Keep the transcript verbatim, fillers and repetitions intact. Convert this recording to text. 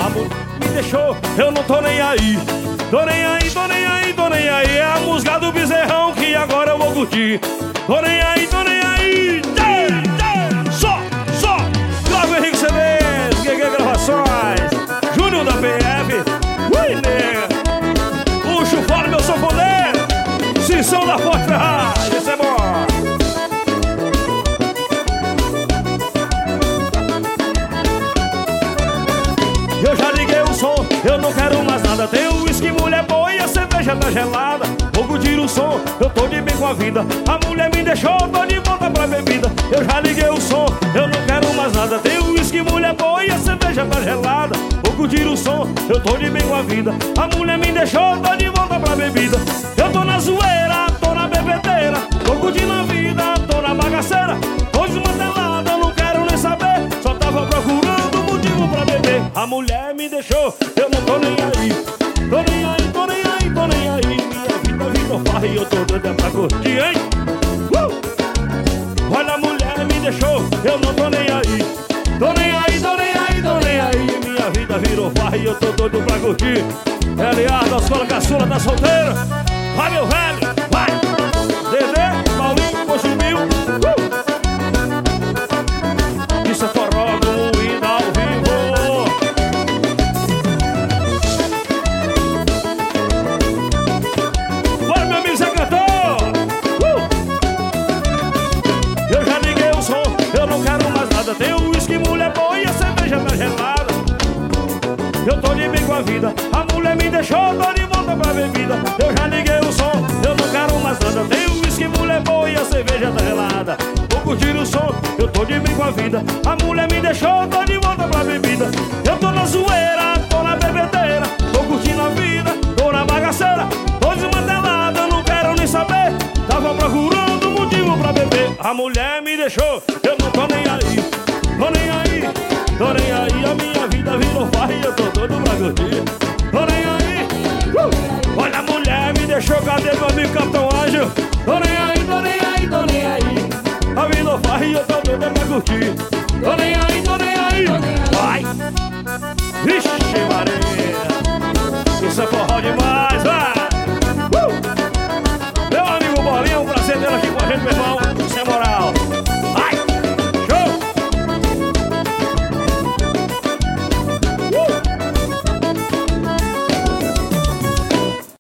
A mulher me deixou, eu não tô nem aí. Tô nem aí, tô nem aí, tô nem aí. É a música do Bezerrão que agora eu vou curtir. Tô nem aí, tô nem aí. Tchê, tchê. Só, só Flávio Henrique C Ds, G G Gravações, Júnior da P F, ui, nega. Puxo fora meu sanfoneiro, Cissão da Forte Ferraz. Esse é bom. Eu já liguei o som, eu não quero mais nada. Tem o uísque, mulher boa e a cerveja tá gelada. Vou curtir o som, eu tô de bem com a vida. A mulher me deixou, tô de volta pra bebida. Eu já liguei o som, eu não quero mais nada. Tem o uísque, mulher boa e a cerveja tá gelada. Vou curtir o som, eu tô de bem com a vida. A mulher me deixou, tô de volta pra bebida. Eu tô na zoeira, tô na bebedeira. Tô curtindo a vida, tô na bagaceira. Tô desmantelada, eu não quero nem saber. Só tava procurando motivo pra beber. A mulher me deixou, eu não tô nem aí. Tô nem aí, tô nem aí, tô nem aí. Minha vida virou farra e eu tô doida pra curtir, hein? Uh! Olha, a mulher me deixou, eu não tô nem aí. Tô nem aí, tô nem aí, tô nem aí. Minha vida virou farra e eu tô doido pra curtir. Eliar da escola caçula tá solteira. Vai, meu velho, vai! Dedê, Paulinho, Cochimil. Uh! Isso é forró moída ao vivo. Bora, meu amigo Zé Cantor. Uh! Eu já liguei o som, eu não quero mais nada. Tem o uísque, mulher boa e a cerveja tá gelada. Eu tô de bem com a vida. A mulher me deixou, tô de volta pra bebida. Eu já liguei o som, eu não quero mais nada. Tem o uísque, mulher boa e a cerveja tá gelada. Vou curtir o som, eu tô de bem com a vida. A mulher me deixou, tô de volta pra bebida. Eu tô na zoeira, tô na bebedeira. Tô curtindo a vida, tô na bagaceira. Tô desmantelada, eu não quero nem saber. Tava procurando motivo pra beber. A mulher me deixou, eu não tô nem aí. Tô nem aí, tô nem aí. A minha vida virou farra e eu tô doido pra curtir. Tô nem aí, uh! Olha, a mulher me deixou, cadê meu amigo Capitão Anjo? Tô nem aí, tô nem aí, tô nem aí. A vida farra e eu tô doido pra curtir. Tô nem aí, tô nem aí. Vai! Vixe, Maria!